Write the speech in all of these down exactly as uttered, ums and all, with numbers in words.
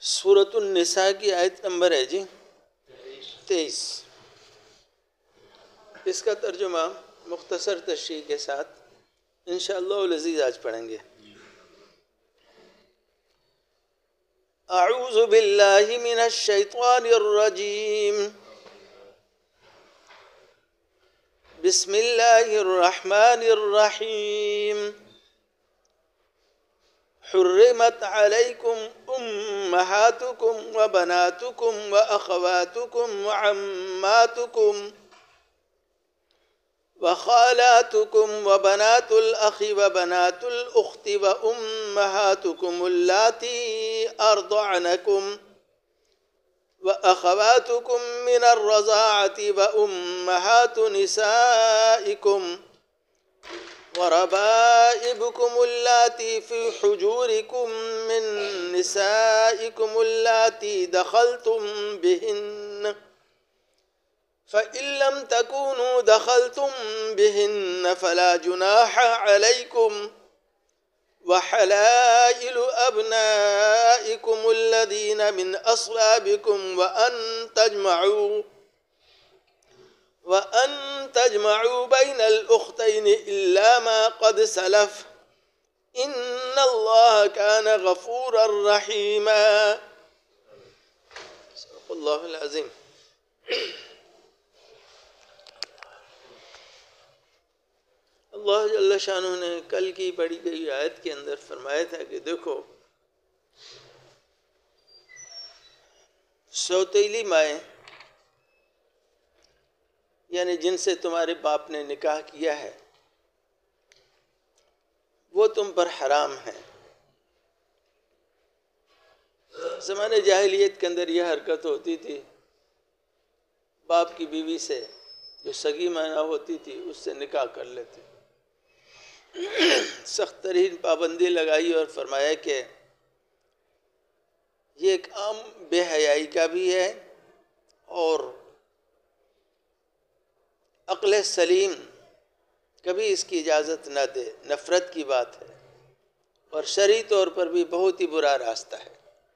सूरतुन निसा की आयत नंबर है जी तेईस। इसका तर्जुमा मुख्तसर तशरीह के साथ इंशाअल्लाह अज़ीज़ आज पढ़ेंगे। अऊज़ु बिल्लाहि मिनश शैतानिर रजीम, बिस्मिल्लाहिर रहमानिर रहीम। हुर्रिमत अलैकुम उम्महातुकुम व बनातुकुम व अख़वातुकुम व अम्मातुकुम व ख़ालातुकुम व बनातुल अख़ी व बनातुल उख़्ती व उम्महातुकुम अल्लाती अर्दअनकुम व अख़वातुकुम मिनर रज़ाअति व उम्महातु निसाइकुम व रबाइबुकुम अल्लाती फ़ी हुजूरिकुम मिन निसाइकुम अल्लाती दख़लतुम बिहिन्न फ़इन लम तकूनू दख़लतुम बिहिन्न फ़ला जुनाह अलैकुम व हलाइलु अब्नाइकुम अल्लज़ीना मिन अस्लाबिकुम व अन तजमऊ व अन तजमऊ बैनल उख़्तैनि इल्ला मा क़द सलफ़ इन्नल्लाह कान गफ़ूरर रहीमा। सदक़ल्लाहुल अज़ीम। अल्लाह जल्ल शानहू ने कल की पढ़ी गई आयत के अंदर फरमाया था कि देखो, सौतेली माएँ यानी जिनसे तुम्हारे बाप ने निकाह किया है वो तुम पर हराम है। ज़माने जाहिलियत के अंदर यह हरकत होती थी, बाप की बीवी से जो सगी माना होती थी उससे निकाह कर लेते। सख्त तरीन पाबंदी लगाई और फरमाया कि ये एक आम बेहयाई का भी है और अक्ल सलीम कभी इसकी इजाज़त न दे, नफ़रत की बात है और शरई तौर पर भी बहुत ही बुरा रास्ता है।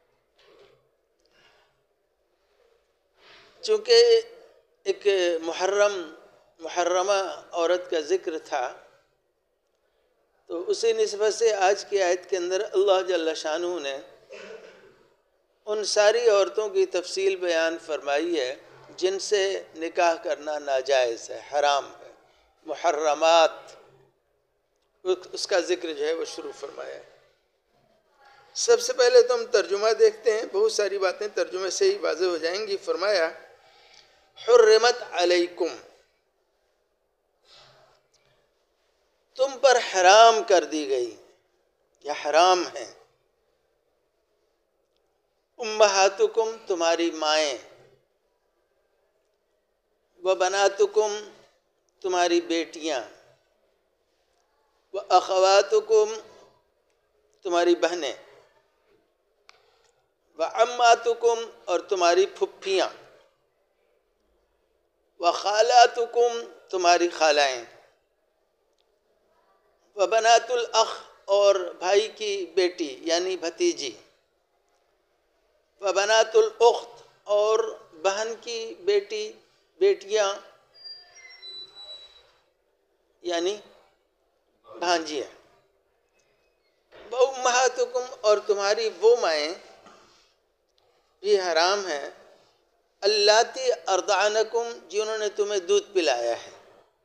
चूँकि एक मुहर्रम मुहर्रमा औरत का ज़िक्र था, तो उसी निस्बत से आज की आयत के अंदर अल्लाह जल्ल शानहू ने उन सारी औरतों की तफसील बयान फरमाई है जिनसे निकाह करना नाजायज़ है, हराम है, मुहर्रमात, उसका ज़िक्र जो है वो शुरू फरमाया है। सबसे पहले तो हम तर्जुमा देखते हैं, बहुत सारी बातें तर्जुमे से ही वाज़ेह हो जाएंगी। फरमाया हुर्रिमत अलैकुम, तुम पर हराम कर दी गई या हराम है। उम्महातुकुम, तुम्हारी माएँ, व बनातुकुम, तुम्हारी बेटियाँ, व अख़वातुकुम, तुम्हारी बहनें, व अम्मातुकुम, और तुम्हारी फुप्पियाँ, व ख़ालातुकुम, तुम्हारी खालाएँ, व बनातुल अख़, और भाई की बेटी यानी भतीजी, व बनातुल उख़्त, और बहन की बेटी बेटियाँ यानी भांजियाँ, व उम्महातुकुम, और तुम्हारी वो माएँ भी हराम हैं, अल्लाती अर्दअनकुम, जिन्होंने तुम्हें दूध पिलाया है,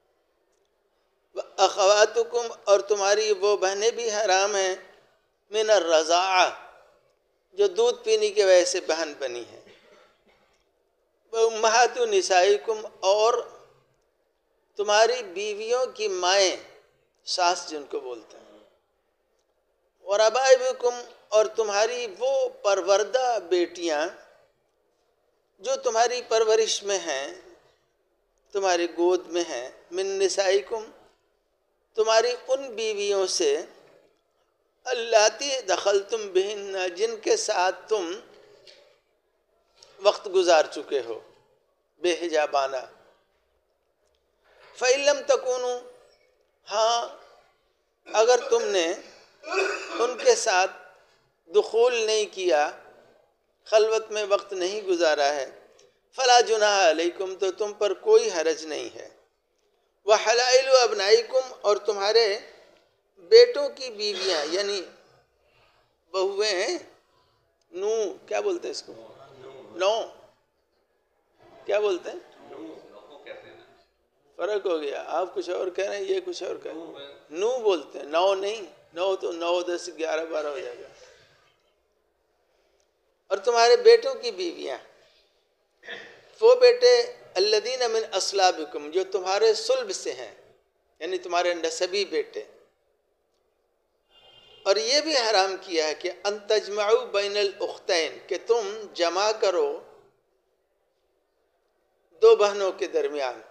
व अख़वातुकुम, और तुम्हारी वो बहनें भी हराम हैं, मिनर रज़ाअ, जो दूध पीने की वजह से बहन बनी है, व उम्महातु निसाइकुम, और तुम्हारी बीवियों की माएँ, सास जिनको बोलते हैं, व रबाइबुकुम, और तुम्हारी वो परवरदा बेटियाँ जो तुम्हारी परवरिश में हैं, तुम्हारी गोद में हैं, मिन निसाइकुम, तुम्हारी उन बीवियों से, अल्लाती दखलतुम बिहिन्ना, जिनके साथ तुम वक्त गुजार चुके हो बेहिजाबाना। फ़इल्लम तकूनू, हाँ अगर तुमने उनके साथ दुखूल नहीं किया, खलवत में वक्त नहीं गुजारा है, फला जुनाह अलैकुम, तो तुम पर कोई हरज नहीं है। वह हलाइलु अबनाइकुम, और तुम्हारे बेटों की बीवियां यानी बहुएं हैं, नू क्या बोलते हैं इसको, नौ क्या बोलते हैं, फर्क हो गया, आप कुछ और कह रहे हैं, ये कुछ और कह रहे हैं। नू बोलते हैं, नौ नहीं, नौ तो नौ दस ग्यारह बारह हो जाएगा। और तुम्हारे बेटों की बीवियां, वो बेटे अल्लदीन मिन अस्लाबिकुम, जो तुम्हारे सुल्ब से हैं, यानी तुम्हारे नसबी बेटे। और ये भी हराम किया है कि अंतजमाउ बैनल उख्तैन, कि तुम जमा करो दो बहनों के दरमियान,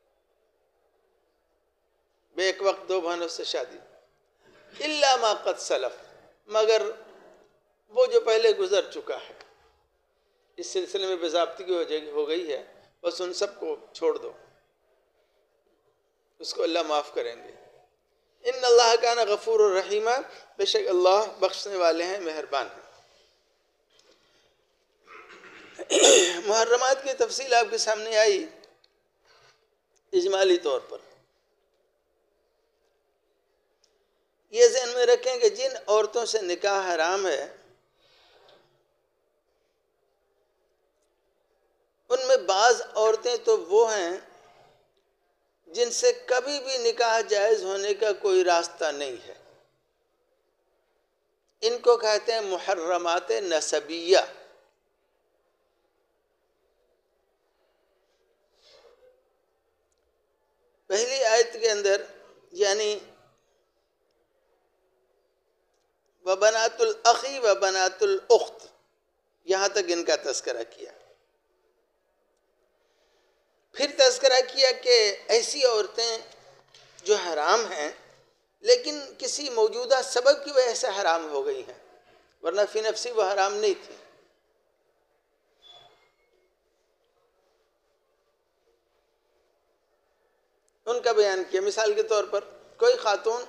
बेक वक्त दो बहनों से शादी, इल्ला मा क़द सलफ, मगर वो जो पहले गुजर चुका है। इस सिलसिले में बेज़ाब्ती हो गई है, बस उन सबको छोड़ दो, उसको अल्लाह माफ़ करेंगे। इन्न अल्लाह काना गफूर रहीमा, बेशक अल्लाह बख्शने वाले हैं, मेहरबान हैं। मुहर्रमात की तफसील आपके सामने आई इजमाली तौर पर। ये ज़हन में रखें कि जिन औरतों से निकाह हराम है, उनमें बाज़ औरतें तो वो हैं जिनसे कभी भी निकाह जायज़ होने का कोई रास्ता नहीं है। इनको कहते हैं मुहर्रमात नसबिया। पहली आयत के अंदर यानी व बनातुल अखी व बनातुल उख्त, यहाँ तक इनका तज़किरा किया। फिर तज़किरा किया कि ऐसी औरतें जो हराम हैं लेकिन किसी मौजूदा सबब की वजह से हराम हो गई हैं, वरना फी नफ्सी वह हराम नहीं थी। उनका बयान किया। मिसाल के तौर पर कोई खातून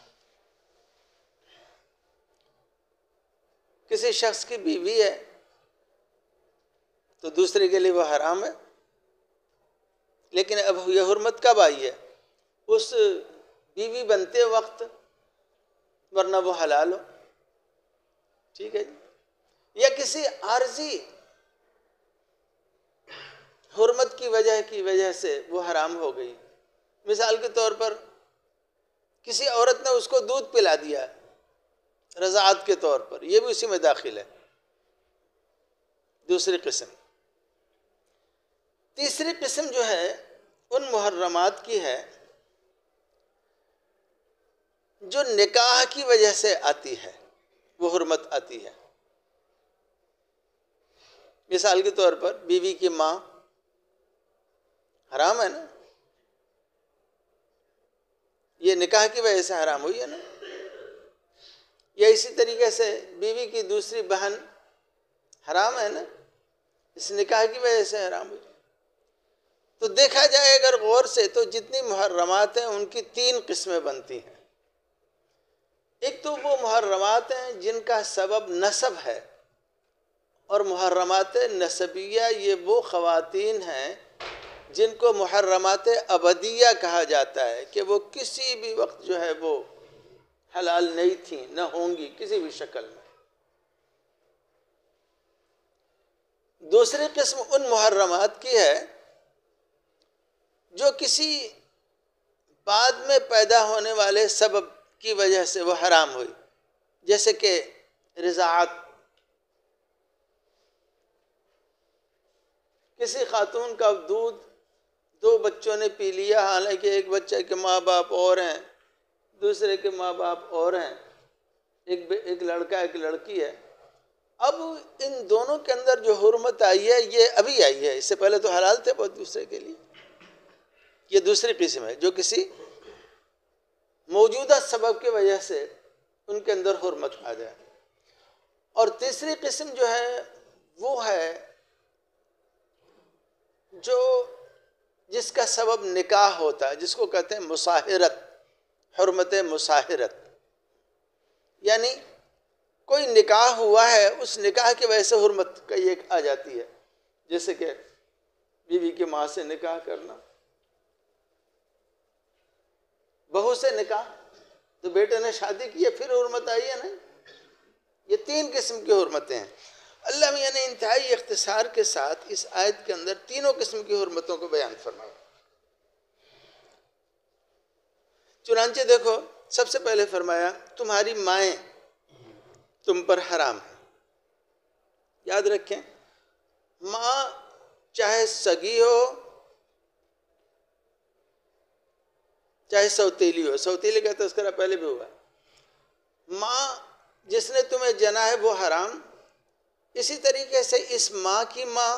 किसी शख्स की बीवी है तो दूसरे के लिए वह हराम है, लेकिन अब यह हुर्मत कब आई है, उस बीवी बनते वक्त, वरना वो हलाल हो। ठीक है जी। या किसी आर्जी हुर्मत की वजह की वजह से वो हराम हो गई। मिसाल के तौर पर किसी औरत ने उसको दूध पिला दिया रज़ाअत के तौर पर, यह भी उसी में दाखिल है। दूसरी किस्म। तीसरी किस्म जो है उन मुहर्रमात की है जो निकाह की वजह से आती है, वो हुर्मत आती है। मिसाल के तौर पर बीवी की माँ हराम है ना, ये निकाह की वजह से हराम हुई है ना। या इसी तरीके से बीवी की दूसरी बहन हराम है ना, इस निकाह की वजह से हराम हुई। तो देखा जाए अगर गौर से तो जितनी मुहर्रमात हैं उनकी तीन किस्में बनती हैं। एक तो वो मुहर्रमात हैं जिनका सबब नसब है, और मुहर्रमात नसबिया ये वो ख़वातीन हैं जिनको मुहर्रमात अबदिया कहा जाता है कि वो किसी भी वक्त जो है वो हलाल नहीं थी, न होंगी किसी भी शक्ल में। दूसरी किस्म उन मुहर्रमात की है जो किसी बाद में पैदा होने वाले सबब की वजह से वो हराम हुई, जैसे कि रिज़ाअत। किसी खातून का दूध दो बच्चों ने पी लिया, हालांकि एक बच्चे के माँ बाप और हैं, दूसरे के माँ बाप और हैं, एक एक लड़का एक लड़की है। अब इन दोनों के अंदर जो हुर्मत आई है ये अभी आई है, इससे पहले तो हलाल थे बहुत दूसरे के लिए। ये दूसरी किस्म है जो किसी मौजूदा सबब की वजह से उनके अंदर हुर्मत आ जाए। और तीसरी किस्म जो है वो है जो जिसका सबब निकाह होता है, जिसको कहते हैं मुसाहिरत, हुर्मत मुसाहिरत। यानी कोई निकाह हुआ है, उस निकाह की वजह से हुर्मत का ये आ जाती है, जैसे कि बीवी की माँ से निकाह करना, बहू से निकाह, तो बेटे ने शादी की है फिर हुर्मत आई है ना। ये तीन किस्म की हुर्मतें हैं। अल्लाह मियां ने इंतहाई इख्तिसार के साथ इस आयत के अंदर तीनों किस्म की हुर्मतों को बयान फरमाया। चुनांचे देखो, सबसे पहले फरमाया तुम्हारी माएँ तुम पर हराम है। याद रखें, माँ चाहे सगी हो चाहे सौतेली हो, सौतेली का तस्करा पहले भी हुआ। माँ जिसने तुम्हें जना है वो हराम। इसी तरीके से इस माँ की माँ,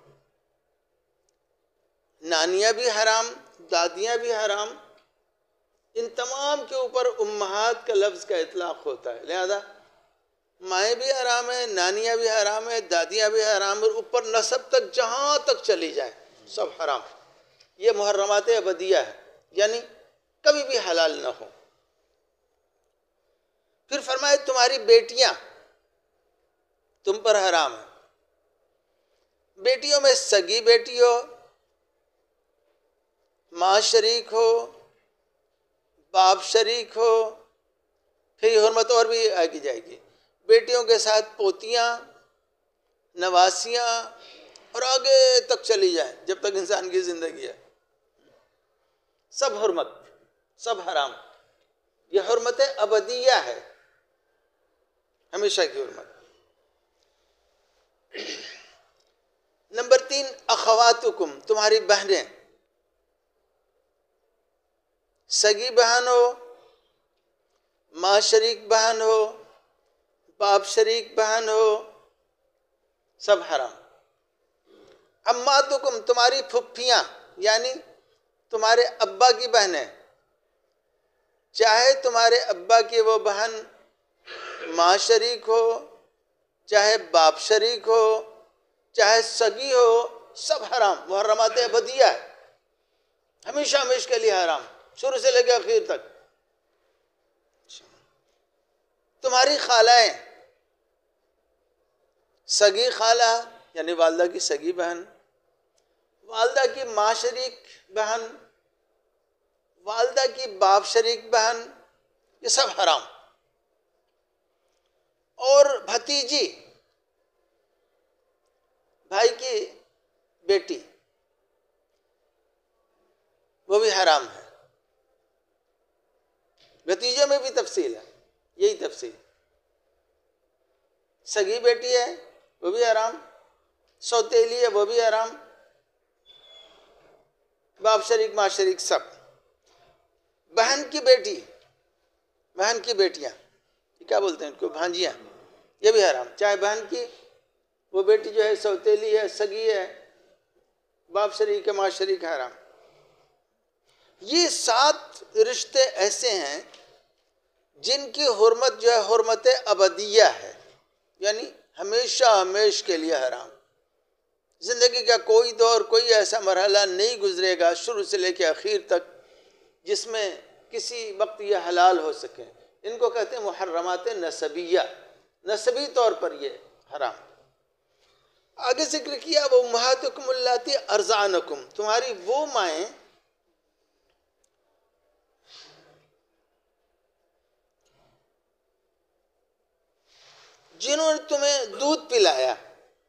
नानियाँ भी हराम, दादियाँ भी हराम, इन तमाम के ऊपर उम्महात का लफ्ज़ का इतलाक़ होता है। लिहाजा माएँ भी हराम है, नानियाँ भी हराम है, दादियाँ भी हराम, और ऊपर नस्ब तक जहाँ तक चली जाए सब हराम। ये मुहर्रमात अबदिया है, यानी कभी भी हलाल न हो। फिर फरमाए तुम्हारी बेटियां तुम पर हराम है। बेटियों में सगी बेटी हो, माँ शरीक हो, बाप शरीक हो, फिर हुर्मत और भी आगे जाएगी। बेटियों के साथ पोतियां, नवासियां, और आगे तक चली जाए जब तक इंसान की जिंदगी है, सब हुर्मत, सब हराम। यह हुर्मत अबदिया है, हमेशा की हुर्मत। नंबर तीन, अखवातुकुम, तुम्हारी बहनें, सगी बहन हो, माँ शरीक बहन हो, बाप शरीक बहन हो, सब हराम। अम्मातुकुम, तुम्हारी फुफ्फियाँ, यानी तुम्हारे अब्बा की बहनें, चाहे तुम्हारे अब्बा की वो बहन माँ शरीक हो, चाहे बाप शरीक हो, चाहे सगी हो, सब हराम। मुहर्रमात अबदिया है, हमेशा हमेशा के लिए हराम, शुरू से लेकर आखिर तक। तुम्हारी खालाएं, सगी खाला यानी वालदा की सगी बहन, वालदा की माँ शरीक बहन, वालदा की बाप शरीक बहन, ये सब हराम। और भतीजी, भाई की बेटी, वो भी हराम है। भतीजों में भी तफसील है, यही तफसील। सगी बेटी है वो भी हराम, सौतेली है वो भी हराम, बाप शरीक माँ शरीक सब। बहन की बेटी, बहन की बेटियां, क्या बोलते हैं इनको, भांजियां, ये भी हराम। चाहे बहन की वो बेटी जो है सौतेली है, सगी है, बाप शरीक है, माँ शरीक है, हराम। ये सात रिश्ते ऐसे हैं जिनकी हुर्मत जो है हुर्मत अबदिया है, यानी हमेशा हमेश के लिए हराम। जिंदगी का कोई दौर, कोई ऐसा मरहला नहीं गुजरेगा शुरू से लेकर आखिर तक जिसमें किसी वक्त ये हलाल हो सके। इनको कहते हैं मुहर्रमात नसबिया, नसबी तौर पर ये हराम। आगे जिक्र किया वो उम्महातुकुम अल्लाती अर्ज़ानकुम, तुम्हारी वो माएँ जिन्होंने तुम्हें दूध पिलाया,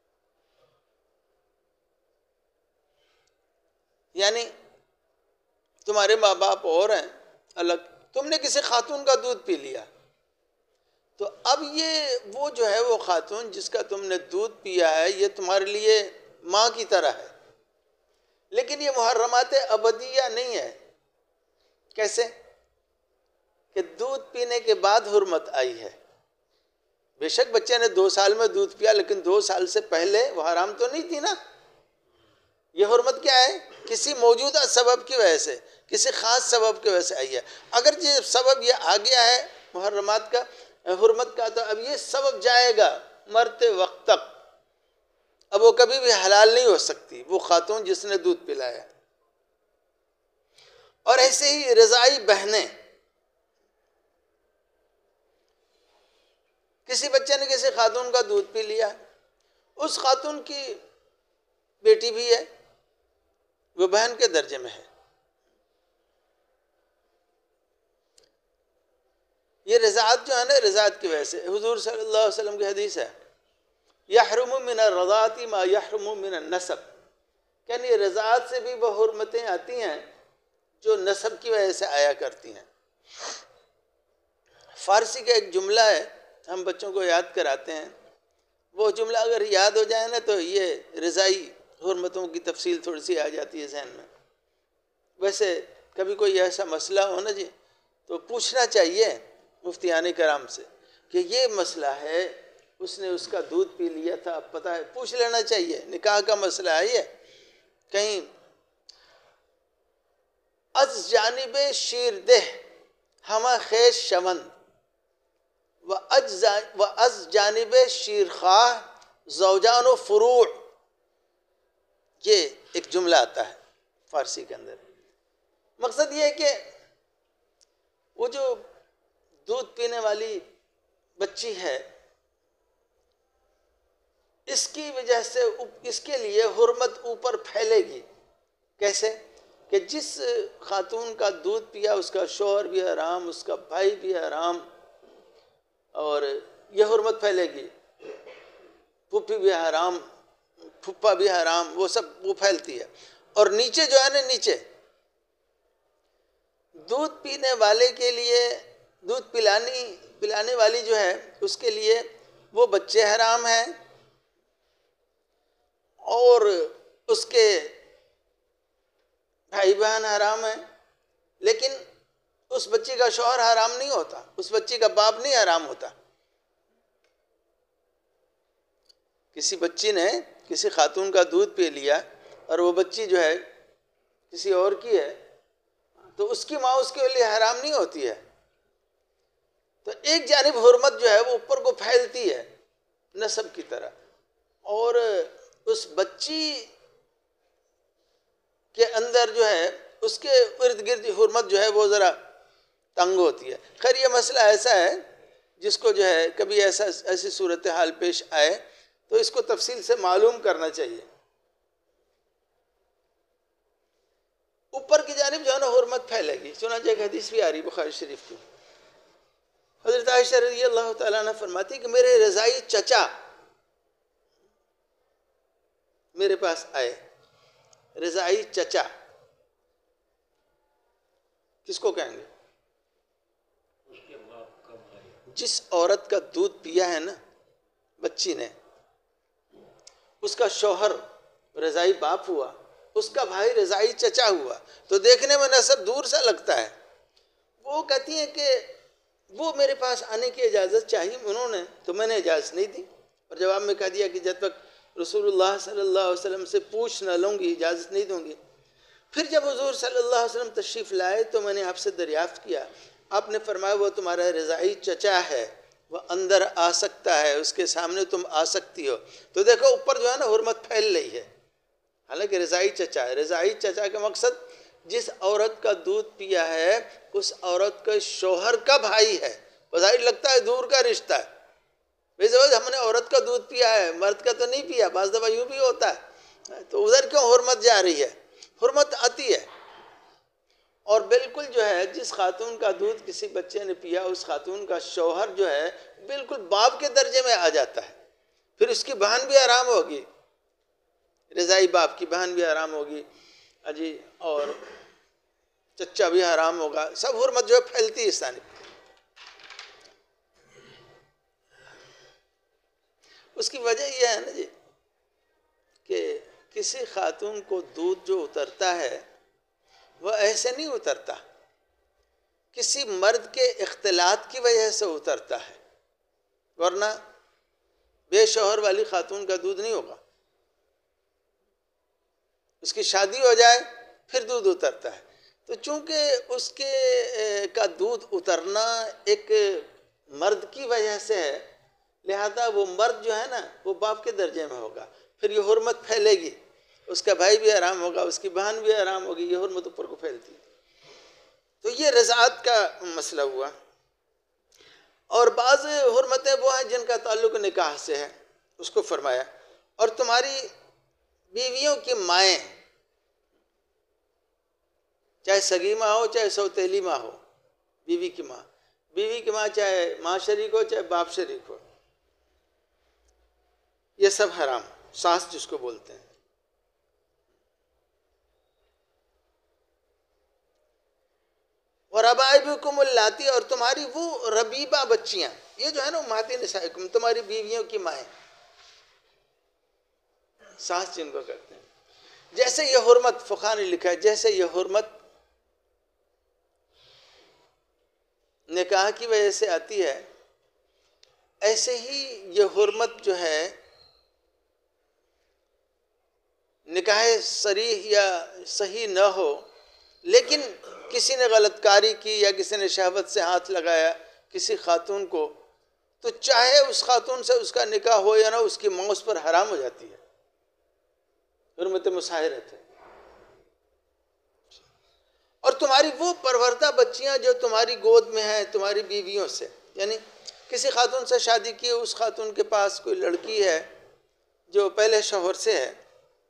यानी तुम्हारे माँ बाप और हैं अलग, तुमने किसी खातून का दूध पी लिया, तो अब ये वो जो है वो खातून जिसका तुमने दूध पिया है ये तुम्हारे लिए माँ की तरह है। लेकिन ये मुहर्रमात अबदिया नहीं है। कैसे कि दूध पीने के बाद हुर्मत आई है। बेशक बच्चे ने दो साल में दूध पिया, लेकिन दो साल से पहले वो हराम तो नहीं थी ना। ये हुर्मत क्या है, किसी मौजूदा सबब की वजह से, किसी ख़ास सबब की वजह से आई है। अगर ये सबब ये आ गया है मुहर्रमात का, हुर्मत का, तो अब ये सबब जाएगा मरते वक्त तक। अब वो कभी भी हलाल नहीं हो सकती वो खातून जिसने दूध पिलाया। और ऐसे ही रज़ाई बहनें, किसी बच्चे ने किसी खातून का दूध पी लिया, उस खातून की बेटी भी है, वो बहन के दर्जे में है। ये रज़ाअत जो है ना, रज़ाअत की वजह से हुजूर सल्लल्लाहु अलैहि वसल्लम की हदीस है, यहरुमु मिन अर्रज़ाअति मा यहरुमु मिन नसब, यानी रज़ाअत से भी वह हुर्मतें आती हैं जो नसब की वजह से आया करती हैं। फ़ारसी का एक जुमला है, हम बच्चों को याद कराते हैं, वो जुमला अगर याद हो जाए ना तो ये रज़ाई हुर्मतों की तफसील थोड़ी सी आ जाती है जहन में। वैसे कभी कोई ऐसा मसला हो ना जी, तो पूछना चाहिए मुफ्तियान कराम से कि ये मसला है, उसने उसका दूध पी लिया था, अब पता है, पूछ लेना चाहिए। निकाह का मसला है ये, कहीं अज जानिब शीर देह हमा खेश शवंद व अज व अज जानिब शीर खाह ज़ौजान फ़ुरू, ये एक जुमला आता है फारसी के अंदर। मकसद ये है कि वो जो दूध पीने वाली बच्ची है, इसकी वजह से इसके लिए हुर्मत ऊपर फैलेगी। कैसे कि जिस खातून का दूध पिया उसका शौहर भी हराम, उसका भाई भी हराम, और यह हुर्मत फैलेगी। फूफी भी हराम, फुप्पा भी हराम, वो सब वो फैलती है। और नीचे जो है ना, नीचे दूध पीने वाले के लिए, दूध पिलानी पिलाने वाली जो है उसके लिए वो बच्चे हराम हैं और उसके भाई बहन हराम हैं, लेकिन उस बच्ची का शौहर हराम नहीं होता, उस बच्ची का बाप नहीं हराम होता। किसी बच्ची ने किसी खातून का दूध पी लिया और वो बच्ची जो है किसी और की है, तो उसकी माँ उसके लिए हराम नहीं होती है। तो एक जानिब हुर्मत जो है वो ऊपर को फैलती है नसब की तरह, और उस बच्ची के अंदर जो है उसके इर्द गिर्द हुर्मत जो है वो ज़रा तंग होती है। खैर ये मसला ऐसा है जिसको जो है कभी ऐसा ऐसी सूरत हाल पेश आए तो इसको तफसील से मालूम करना चाहिए। ऊपर की जानिब जो है ना हुर्मत फैलेगी। चुनांचे एक हदीस भी आ रही बुखारी शरीफ की, हज़रत आयशा रज़ियल्लाहु ताला अन्हा फरमाती कि मेरे रज़ाई चचा मेरे पास आए। रज़ाई चचा किसको कहेंगे? जिस औरत का दूध पिया है ना बच्ची ने, उसका शौहर रज़ाई बाप हुआ, उसका भाई रज़ाई चचा हुआ, तो देखने में नसब दूर सा लगता है। वो कहती हैं कि वो मेरे पास आने की इजाज़त चाहिए उन्होंने, तो मैंने इजाज़त नहीं दी, और जवाब में कह दिया कि जब तक रसूलुल्लाह सल्लल्लाहु अलैहि वसल्लम से पूछ न लूँगी इजाज़त नहीं दूँगी। फिर जब हुज़ूर सल्लल्लाहु अलैहि वसल्लम तशरीफ़ लाए तो मैंने आपसे दरियाफ़्त किया, आपने फरमाया वो तुम्हारा रज़ाई चचा है, वह अंदर आ सकता है, उसके सामने तुम आ सकती हो। तो देखो ऊपर जो है ना हुर्मत फैल रही है, हालांकि रज़ाई चचा है। रज़ाई चचा का मकसद जिस औरत का दूध पिया है उस औरत के शौहर का भाई है। बज़ाहिर लगता है दूर का रिश्ता है, वैसे हमने औरत का दूध पिया है, मर्द का तो नहीं पिया, बाज़ दफ़ा यूँ भी होता है, तो उधर क्यों हुर्मत जा रही है? हुर्मत आती है। और बिल्कुल जो है जिस खातून का दूध किसी बच्चे ने पिया उस खातून का शौहर जो है बिल्कुल बाप के दर्जे में आ जाता है। फिर उसकी बहन भी आराम होगी, रज़ाई बाप की बहन भी आराम होगी अजी, और चचा भी हराम होगा, सब हुर्मत जो है फैलती है इस तानी। उसकी वजह यह है ना जी कि किसी खातून को दूध जो उतरता है वह ऐसे नहीं उतरता, किसी मर्द के इख्तिलात की वजह से उतरता है, वरना बेशौहर वाली खातून का दूध नहीं होगा। उसकी शादी हो जाए फिर दूध उतरता है। तो चूंकि उसके का दूध उतरना एक मर्द की वजह से है, लिहाजा वो मर्द जो है ना वो बाप के दर्जे में होगा। फिर ये हुर्मत फैलेगी, उसका भाई भी आराम होगा, उसकी बहन भी आराम होगी, ये हुर्मत ऊपर को फैलती है। तो ये रज़ाअत का मसला हुआ। और बाज़ हुर्मतें वो हैं जिनका ताल्लुक निकाह से है, उसको फरमाया। और तुम्हारी बीवियों की माएँ, चाहे सगी माँ हो चाहे सौतेली माँ हो, बीवी की माँ, बीवी की माँ चाहे माँ शरीक हो चाहे बाप शरीक हो, ये सब हराम, सास जिसको बोलते हैं। और रबाइबुकुमुल्लाती, और तुम्हारी वो रबीबा बच्चियां, ये जो है ना माती निसाइकुम, तुम्हारी बीवियों की माएँ, सास जिनको कहते हैं। जैसे ये हुर्मत, फुक़हा ने लिखा है, जैसे ये हुर्मत निकाह की वजह से आती है, ऐसे ही ये हुर्मत जो है निकाह सरीह या सही न हो, लेकिन किसी ने गलतकारी की या किसी ने शहवत से हाथ लगाया किसी खातून को, तो चाहे उस खातून से उसका निकाह हो या ना, उसकी मौत उस पर हराम हो जाती है। हुर्मत मुसाहिरत है। और तुम्हारी वो परवरदा बच्चियां जो तुम्हारी गोद में हैं तुम्हारी बीवियों से, यानी किसी खातून से शादी की, उस खातून के पास कोई लड़की है जो पहले शौहर से है,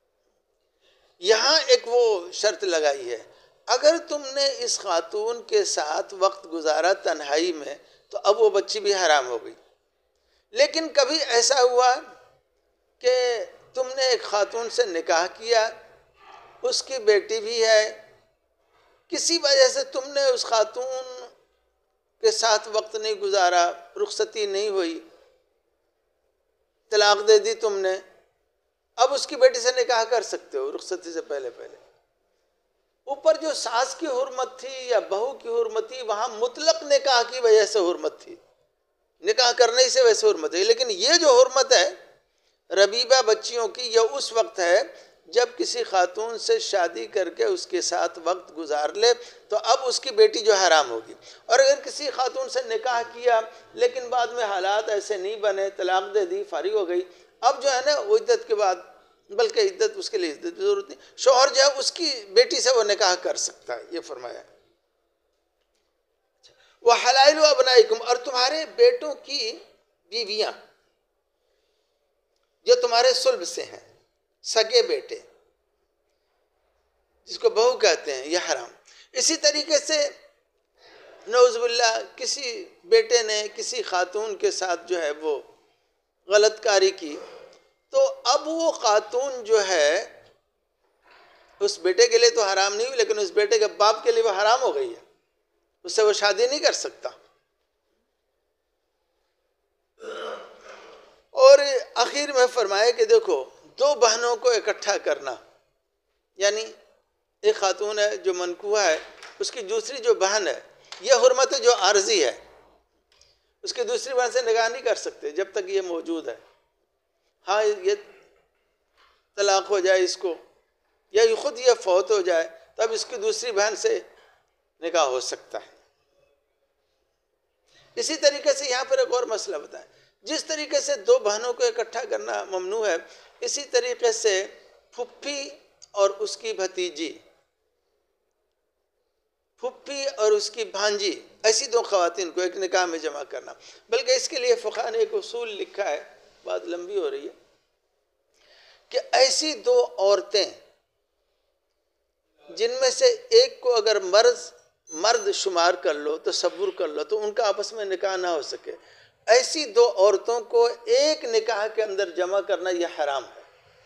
यहाँ एक वो शर्त लगाई है, अगर तुमने इस खातून के साथ वक्त गुजारा तन्हाई में, तो अब वो बच्ची भी हराम हो गई। लेकिन कभी ऐसा हुआ कि तुमने एक खातून से निकाह किया, उसकी बेटी भी है, किसी वजह से तुमने उस खातून के साथ वक्त नहीं गुजारा, रुखसती नहीं हुई, तलाक दे दी तुमने, अब उसकी बेटी से निकाह कर सकते हो रुखसती से पहले पहले। ऊपर जो सास की हुर्मत थी या बहू की हुर्मत थी, वहाँ मुतलक निकाह की वजह से हुर्मत थी, निकाह करने से वैसे हुर्मत है। लेकिन ये जो हुर्मत है रबीबा बच्चियों की, यह उस वक्त है जब किसी खातून से शादी करके उसके साथ वक्त गुजार ले, तो अब उसकी बेटी जो हराम होगी। और अगर किसी खातून से निकाह किया लेकिन बाद में हालात ऐसे नहीं बने, तलाक दे दी, फारिग हो गई, अब जो है ना वो इद्दत के बाद, बल्कि इद्दत उसके लिए इद्दत की जरूरत नहीं, शौहर जो है उसकी बेटी से वो निकाह कर सकता है, ये फरमाया। वह हलाइल अबनाइकुम, और तुम्हारे बेटों की बीवियां जो तुम्हारे सुल्ब से हैं, सगे बेटे जिसको बहू कहते हैं, यह हराम। इसी तरीके से नौजुबिल्लाह किसी बेटे ने किसी खातून के साथ जो है वो गलतकारी की, तो अब वो खातून जो है उस बेटे के लिए तो हराम नहीं हुई, लेकिन उस बेटे के बाप के लिए वो हराम हो गई है, उससे वो शादी नहीं कर सकता। और आखिर में फरमाया कि देखो, दो बहनों को इकट्ठा करना, यानी एक खातून है जो मनकुहा है, उसकी दूसरी जो बहन है, यह हुर्मत जो आर्जी है, उसकी दूसरी बहन से निकाह नहीं कर सकते जब तक ये मौजूद है। हाँ, ये तलाक हो जाए इसको, या ये खुद ये फौत हो जाए, तब इसकी दूसरी बहन से निकाह हो सकता है। इसी तरीके से यहाँ पर एक और मसला बताएं, जिस तरीके से दो बहनों को इकट्ठा करना ममनू है, इसी तरीके से फुप्पी और उसकी भतीजी, फुप्पी और उसकी भांजी, ऐसी दो खवातीन को एक निकाह में जमा करना। बल्कि इसके लिए फ़ुक़हा ने एक उसूल लिखा है, बात लंबी हो रही है, कि ऐसी दो औरतें जिनमें से एक को अगर मर्द मर्द शुमार कर लो, तसव्वुर कर लो, तो उनका आपस में निकाह ना हो सके, ऐसी दो औरतों को एक निकाह के अंदर जमा करना यह हराम है।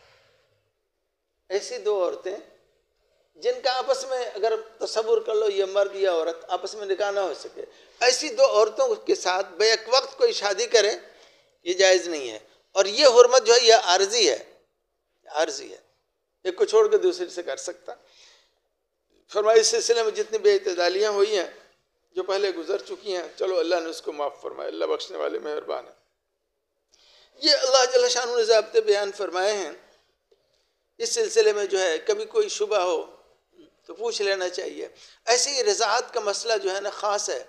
ऐसी दो औरतें जिनका आपस में अगर तसव्वुर कर लो ये मर्द या औरत आपस में निकाह ना हो सके, ऐसी दो औरतों के साथ बेक वक्त कोई शादी करे, ये जायज़ नहीं है। और ये हुर्मत जो है यह आर्जी है, आर्जी है, एक को छोड़ कर दूसरे से कर सकता। फरमाया इस सिलसिले में जितनी बेइतदालियाँ हुई हैं जो पहले गुजर चुकी हैं, चलो अल्लाह ने उसको माफ़ फरमाए, अल्लाह बख्शने वाले मेहरबान है। ये अल्लाह जल्ल शानहू ने ज़ाब्ते बयान फरमाए हैं। इस सिलसिले में जो है कभी कोई शुबा हो तो पूछ लेना चाहिए। ऐसे ही रज़ाअत का मसला जो है ना ख़ास है,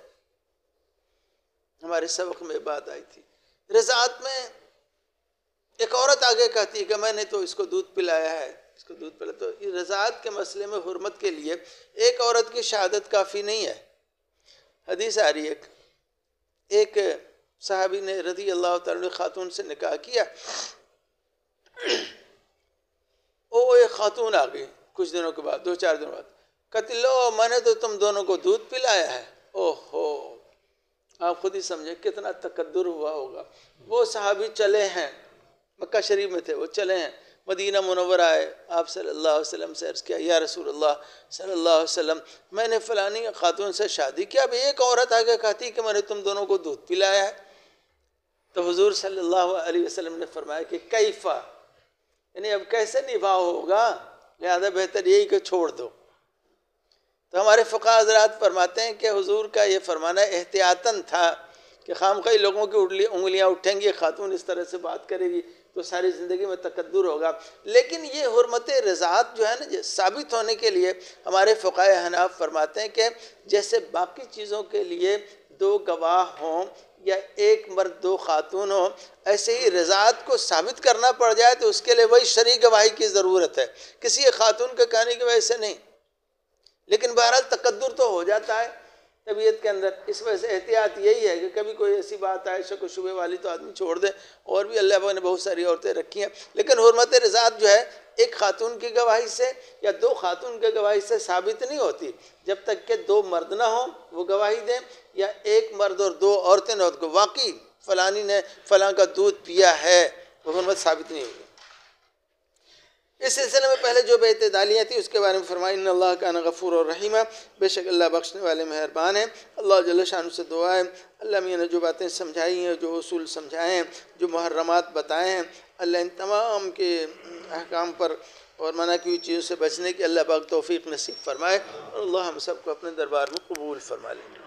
हमारे सबक में बात आई थी। रज़ाअत में एक औरत आगे कहती है कि मैंने तो इसको दूध पिलाया है, इसको दूध पिला, तो रज़ाअत के मसले में हुर्मत के लिए एक औरत की शहादत काफ़ी नहीं है। हदीस आ रही है, एक सहाबी ने रज़ी अल्लाह तआला अन्हु खातून से निकाह किया। वो एक खातून आ गई कुछ दिनों के बाद, दो चार दिनों बाद, कहती लो मैंने तो तुम दोनों को दूध पिलाया है। ओहो, आप खुद ही समझे कितना तकद्दुर हुआ होगा। वो सहाबी चले हैं, मक्का शरीफ में थे, वो चले हैं मदीना मुनव्वरा आए, आप सल्लल्लाहु अलैहि वसल्लम से अर्ज़ किया, या रसूल अल्लाह सल्लल्लाहु अलैहि वसल्लम, मैंने फ़लानी खातून से शादी किया, अब एक औरत आके कहती कि मैंने तुम दोनों को दूध पिलाया है। तो हुजूर सल्लल्लाहु अलैहि वसल्लम ने फरमाया कि कैफ़ा, यानी अब कैसे निभाव होगा, लिहाजा बेहतर यही कि छोड़ दो। तो हमारे फ़ुक़हा हज़रात फरमाते हैं कि हुजूर का ये फरमाना एहतियातन था कि खामख़ाई लोगों की उंगली उंगलियाँ उठेंगी, खातून इस तरह से बात करेगी तो सारी ज़िंदगी में तकद्दुर होगा। लेकिन ये हुर्मत रज़ात जो है ना, साबित होने के लिए हमारे फ़ुक़हा हनाफ फरमाते हैं कि जैसे बाकी चीज़ों के लिए दो गवाह हों या एक मर्द दो खातून हो, ऐसे ही रज़ात को साबित करना पड़ जाए तो उसके लिए वही शरीक गवाही की ज़रूरत है, किसी एक खातून के कहने की वजह से नहीं। लेकिन बहरहाल तकद्दुर तो हो जाता है तबीयत के अंदर, इस वजह से एहतियात यही है कि कभी कोई ऐसी बात आए शक व शुबे वाली तो आदमी छोड़ दे। और भी अल्लाह पाक ने बहुत सारी औरतें रखी हैं, लेकिन हुर्मत रज़ात जो है एक खातून की गवाही से या दो खातून की गवाही से साबित नहीं होती, जब तक कि दो मर्द ना हो वो गवाही दें या एक मर्द और दो औरतें न हो तो वाकई फ़लानी ने फ़लाँ का दूध पिया है, वो हुर्मत साबित नहीं होगी। इस सिलसिले में पहले जो बेइत्तेदालियाँ थी उसके बारे में फरमाया, इन्ना अल्लाह कान गफ़ूर और रहीमा, बेशक अल्लाह बख्शने वाले मेहरबान हैं। अल्लाह जल्ल शान से दुआ है, अल्लाह मियाँ ने जो बातें समझाई हैं, जो उसूल समझाए हैं, जो मुहर्रमात बताए हैं, अल्लाह इन तमाम के अहकाम पर और मना की हुई चीज़ों से बचने की अल्लाह पाक तौफ़ीक़ नसीब फरमाए और अल्लाह हम सबको अपने दरबार में कबूल फरमा ले।